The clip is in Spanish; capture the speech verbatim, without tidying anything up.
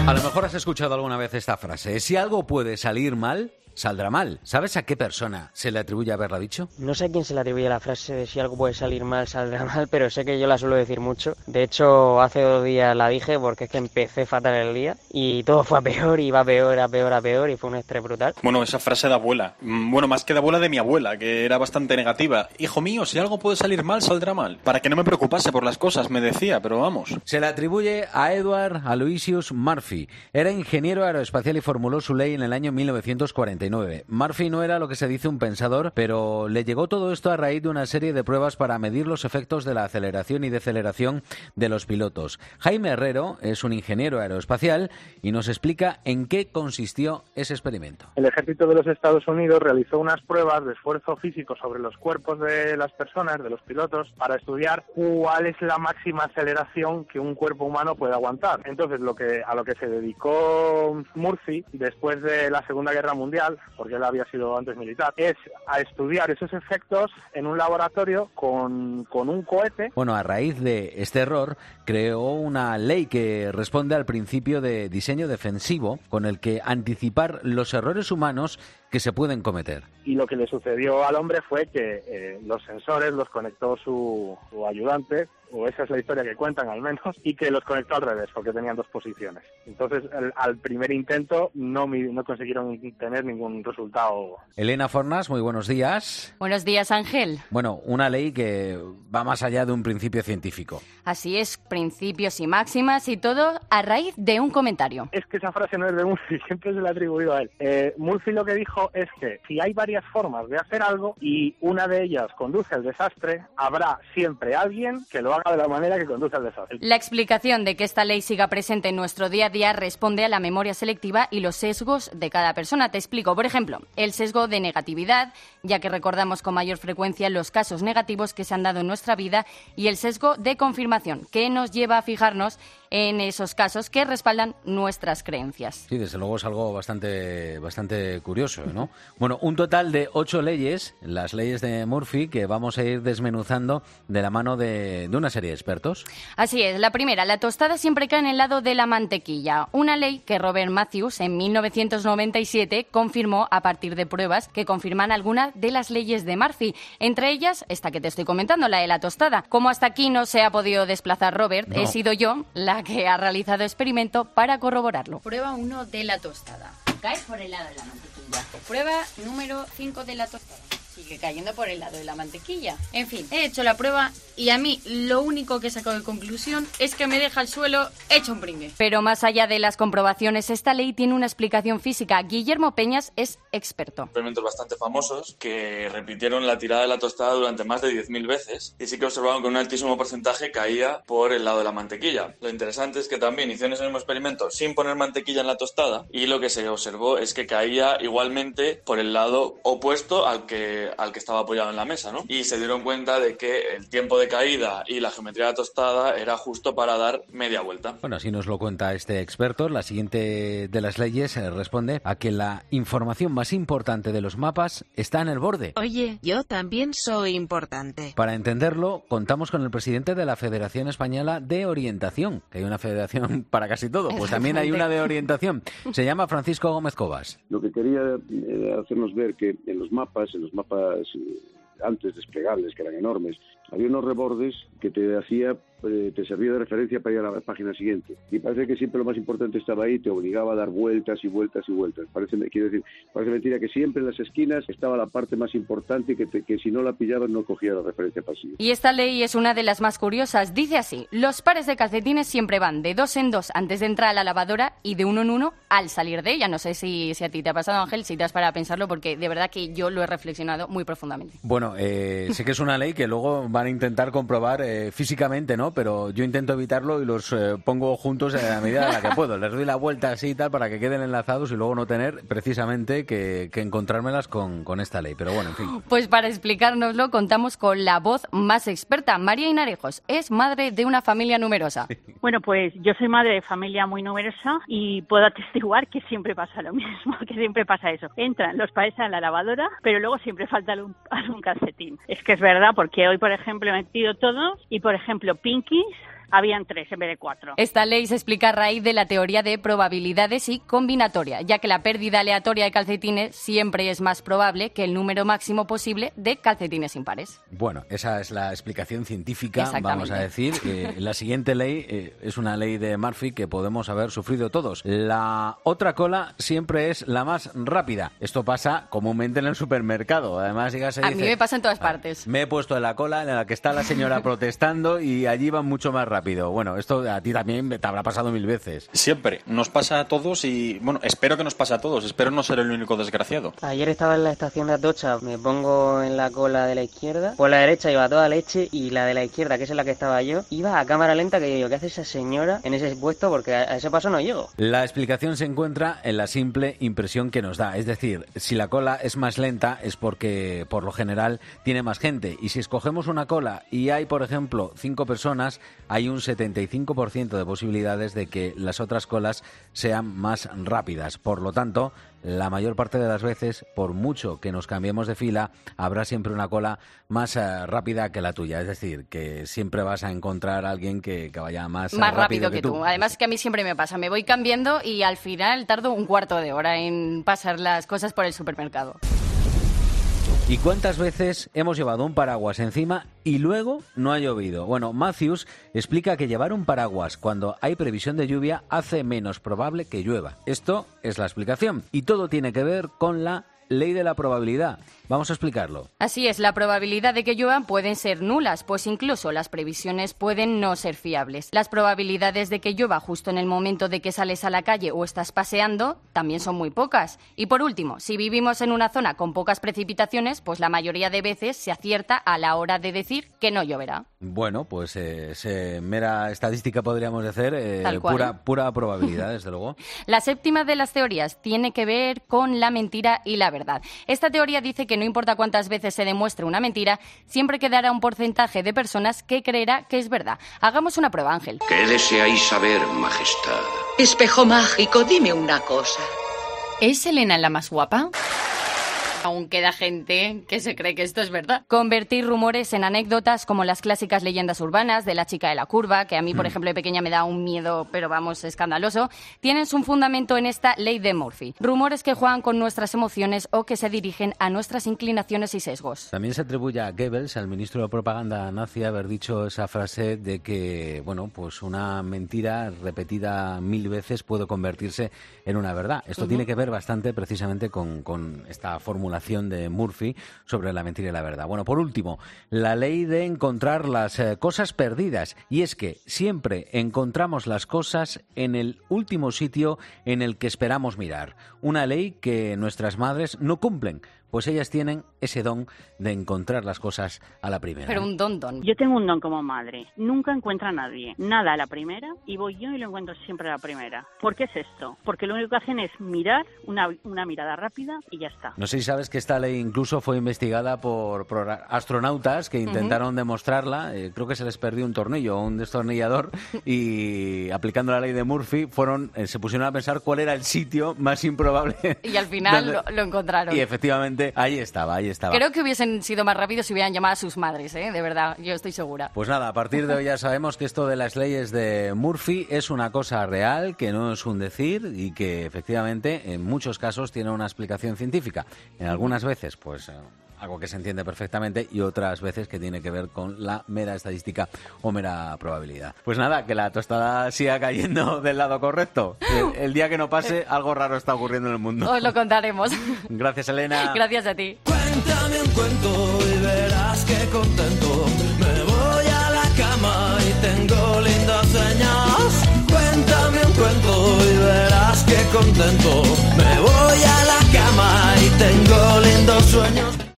A lo mejor has escuchado alguna vez esta frase: si algo puede salir mal, saldrá mal. ¿Sabes a qué persona se le atribuye haberla dicho? No sé a quién se le atribuye la frase de si algo puede salir mal, saldrá mal, pero sé que yo la suelo decir mucho. De hecho, hace dos días la dije porque es que empecé fatal el día y todo fue a peor, y va a peor, a peor, a peor, y fue un estrés brutal. Bueno, esa frase de abuela. Bueno, más que de abuela, de mi abuela, que era bastante negativa. Hijo mío, si algo puede salir mal, saldrá mal. Para que no me preocupase por las cosas, me decía, pero vamos. Se le atribuye a Edward Aloysius Murphy. Era ingeniero aeroespacial y formuló su ley en el año mil novecientos cuarenta y nueve. Murphy no era lo que se dice un pensador, pero le llegó todo esto a raíz de una serie de pruebas para medir los efectos de la aceleración y deceleración de los pilotos. Jaime Herrero es un ingeniero aeroespacial y nos explica en qué consistió ese experimento. El ejército de los Estados Unidos realizó unas pruebas de esfuerzo físico sobre los cuerpos de las personas, de los pilotos, para estudiar cuál es la máxima aceleración que un cuerpo humano puede aguantar. Entonces, lo que a lo que se dedicó Murphy después de la Segunda Guerra Mundial, porque él había sido antes militar, es a estudiar esos efectos en un laboratorio con, con un cohete. Bueno, a raíz de este error, creó una ley que responde al principio de diseño defensivo, con el que anticipar los errores humanos que se pueden cometer. Y lo que le sucedió al hombre fue que eh, los sensores los conectó su, su ayudante, o esa es la historia que cuentan al menos, y que los conectó al revés, porque tenían dos posiciones. Entonces, al, al primer intento no, no consiguieron tener ningún resultado. Elena Fornas, muy buenos días. Buenos días, Ángel. Bueno, una ley que va más allá de un principio científico. Así es, principios y máximas y todo a raíz de un comentario. Es que esa frase no es de Murphy, siempre se la ha atribuido a él. Eh, Murphy lo que dijo es que si hay varias formas de hacer algo y una de ellas conduce al desastre, habrá siempre alguien que lo haga de la manera que conduce al desastre. La explicación de que esta ley siga presente en nuestro día a día responde a la memoria selectiva y los sesgos de cada persona. Te explico, por ejemplo, el sesgo de negatividad, ya que recordamos con mayor frecuencia los casos negativos que se han dado en nuestra vida, y el sesgo de confirmación, que nos lleva a fijarnos en esos casos que respaldan nuestras creencias. Sí, desde luego es algo bastante, bastante curioso, ¿no? Bueno, un total de ocho leyes, las leyes de Murphy, que vamos a ir desmenuzando de la mano de, de una serie de expertos. Así es. La primera, la tostada siempre cae en el lado de la mantequilla. Una ley que Robert Matthews en mil novecientos noventa y siete confirmó a partir de pruebas que confirman algunas de las leyes de Murphy. Entre ellas, esta que te estoy comentando, la de la tostada. Como hasta aquí no se ha podido desplazar Robert, no. he sido yo la que ha realizado experimento para corroborarlo. Prueba uno de la tostada. Cae por el lado de la mantequilla. Prueba número cinco de la tostada. Sigue cayendo por el lado de la mantequilla. En fin, he hecho la prueba y a mí lo único que he sacado de conclusión es que me deja el suelo hecho un pringue. Pero más allá de las comprobaciones, esta ley tiene una explicación física. Guillermo Peñas es experto. Experimentos bastante famosos que repitieron la tirada de la tostada durante más de diez mil veces y sí que observaron que un altísimo porcentaje caía por el lado de la mantequilla. Lo interesante es que también hicieron ese mismo experimento sin poner mantequilla en la tostada y lo que se observó es que caía igualmente por el lado opuesto al que al que estaba apoyado en la mesa, ¿no? Y se dieron cuenta de que el tiempo de caída y la geometría de la tostada era justo para dar media vuelta. Bueno, así nos lo cuenta este experto. La siguiente de las leyes eh, responde a que la información más importante de los mapas está en el borde. Oye, yo también soy importante. Para entenderlo, contamos con el presidente de la Federación Española de Orientación, que hay una federación para casi todo, pues también hay una de orientación. Se llama Francisco Gómez Cobas. Lo que quería era hacernos ver que en los mapas, en los mapas antes desplegables, que eran enormes, había unos rebordes que te hacía, eh, te servía de referencia para ir a la página siguiente. Y parece que siempre lo más importante estaba ahí, te obligaba a dar vueltas y vueltas y vueltas. Parece, quiero decir, parece mentira que siempre en las esquinas estaba la parte más importante y que, te, que si no la pillabas no cogía la referencia pasiva. Y esta ley es una de las más curiosas. Dice así: los pares de calcetines siempre van de dos en dos antes de entrar a la lavadora y de uno en uno al salir de ella. No sé si, si a ti te ha pasado, Ángel, si te has parado a pensarlo, porque de verdad que yo lo he reflexionado muy profundamente. Bueno, eh, sé que es una ley que luego van a intentar comprobar eh, físicamente, ¿no? Pero yo intento evitarlo y los eh, pongo juntos a la medida de la que puedo. Les doy la vuelta así y tal para que queden enlazados y luego no tener precisamente que, que encontrármelas con, con esta ley. Pero bueno, en fin. Pues para explicárnoslo contamos con la voz más experta. María Hinarejos es madre de una familia numerosa. Bueno, pues yo soy madre de familia muy numerosa y puedo atestiguar que siempre pasa lo mismo, que siempre pasa eso. Entran los pares a la lavadora, pero luego siempre falta algún, algún calcetín. Es que es verdad, porque hoy, por ejemplo, he metido todos y, por ejemplo, Pinkies habían tres en vez de cuatro. Esta ley se explica a raíz de la teoría de probabilidades y combinatoria, ya que la pérdida aleatoria de calcetines siempre es más probable que el número máximo posible de calcetines impares. Bueno, esa es la explicación científica, vamos a decir. Eh, la siguiente ley eh, es una ley de Murphy que podemos haber sufrido todos. La otra cola siempre es la más rápida. Esto pasa comúnmente en el supermercado. Además, ya se a dice, mí me pasa en todas partes. Me he puesto en la cola en la que está la señora protestando y allí van mucho más rápido. Bueno, esto a ti también te habrá pasado mil veces. Siempre. Nos pasa a todos y, bueno, espero que nos pase a todos. Espero no ser el único desgraciado. Ayer estaba en la estación de Atocha, me pongo en la cola de la izquierda. Por la derecha iba toda leche y la de la izquierda, que es en la que estaba yo, iba a cámara lenta, que digo, ¿qué hace esa señora en ese puesto? Porque a ese paso no llego. La explicación se encuentra en la simple impresión que nos da. Es decir, si la cola es más lenta es porque, por lo general, tiene más gente. Y si escogemos una cola y hay, por ejemplo, cinco personas, hay un setenta y cinco por ciento de posibilidades de que las otras colas sean más rápidas. Por lo tanto, la mayor parte de las veces, por mucho que nos cambiemos de fila, habrá siempre una cola más uh, rápida que la tuya. Es decir, que siempre vas a encontrar a alguien que, que vaya más, más rápido, rápido que, que tú. tú. Además, que a mí siempre me pasa. Me voy cambiando y al final tardo un cuarto de hora en pasar las cosas por el supermercado. ¿Y cuántas veces hemos llevado un paraguas encima y luego no ha llovido? Bueno, Matthews explica que llevar un paraguas cuando hay previsión de lluvia hace menos probable que llueva. Esto es la explicación. Y todo tiene que ver con la ley de la probabilidad. Vamos a explicarlo. Así es, la probabilidad de que lluevan pueden ser nulas, pues incluso las previsiones pueden no ser fiables. Las probabilidades de que llueva justo en el momento de que sales a la calle o estás paseando también son muy pocas. Y por último, si vivimos en una zona con pocas precipitaciones, pues la mayoría de veces se acierta a la hora de decir que no lloverá. Bueno, pues eh, se, mera estadística podríamos decir, eh, Tal cual. pura, pura probabilidad, desde luego. La séptima de las teorías tiene que ver con la mentira y la verdad. Esta teoría dice que no importa cuántas veces se demuestre una mentira, siempre quedará un porcentaje de personas que creerá que es verdad. Hagamos una prueba, Ángel. ¿Qué deseáis saber, majestad? Espejo mágico, dime una cosa. ¿Es Elena la más guapa? Aún queda gente que se cree que esto es verdad. Convertir rumores en anécdotas, como las clásicas leyendas urbanas de la chica de la curva, que a mí, por mm. ejemplo, de pequeña me da un miedo, pero vamos, escandaloso, tienen su fundamento en esta ley de Murphy. Rumores que juegan con nuestras emociones o que se dirigen a nuestras inclinaciones y sesgos. También se atribuye a Goebbels, al ministro de propaganda nazi, haber dicho esa frase de que, bueno, pues una mentira repetida mil veces puede convertirse en una verdad. Esto uh-huh. tiene que ver bastante precisamente con, con esta fórmula de Murphy sobre la mentira y la verdad. Bueno, por último, la ley de encontrar las eh, cosas perdidas. Y es que siempre encontramos las cosas en el último sitio en el que esperamos mirar. Una ley que nuestras madres no cumplen, pues ellas tienen ese don de encontrar las cosas a la primera. Pero un don don. Yo tengo un don como madre. Nunca encuentro a nadie. Nada a la primera y voy yo y lo encuentro siempre a la primera. ¿Por qué es esto? Porque lo único que hacen es mirar, una, una mirada rápida y ya está. No sé si sabes que esta ley incluso fue investigada por, por astronautas que intentaron uh-huh. demostrarla. Eh, creo que se les perdió un tornillo o un destornillador y aplicando la ley de Murphy fueron eh, se pusieron a pensar cuál era el sitio más improbable. Y al final donde... lo, lo encontraron. Y efectivamente ahí estaba, ahí estaba. Creo que hubiesen sido más rápidos si hubieran llamado a sus madres, ¿eh? De verdad, yo estoy segura. Pues nada, a partir de hoy ya sabemos que esto de las leyes de Murphy es una cosa real, que no es un decir y que efectivamente en muchos casos tiene una explicación científica. En algunas veces, pues... algo que se entiende perfectamente y otras veces que tiene que ver con la mera estadística o mera probabilidad. Pues nada, que la tostada siga cayendo del lado correcto. El, el día que no pase, algo raro está ocurriendo en el mundo. Os lo contaremos. Gracias, Elena. Gracias a ti. Cuéntame un cuento y verás que contento. Me voy a la cama y tengo lindas sueños. Cuéntame un cuento y verás que contento. Me voy a la cama.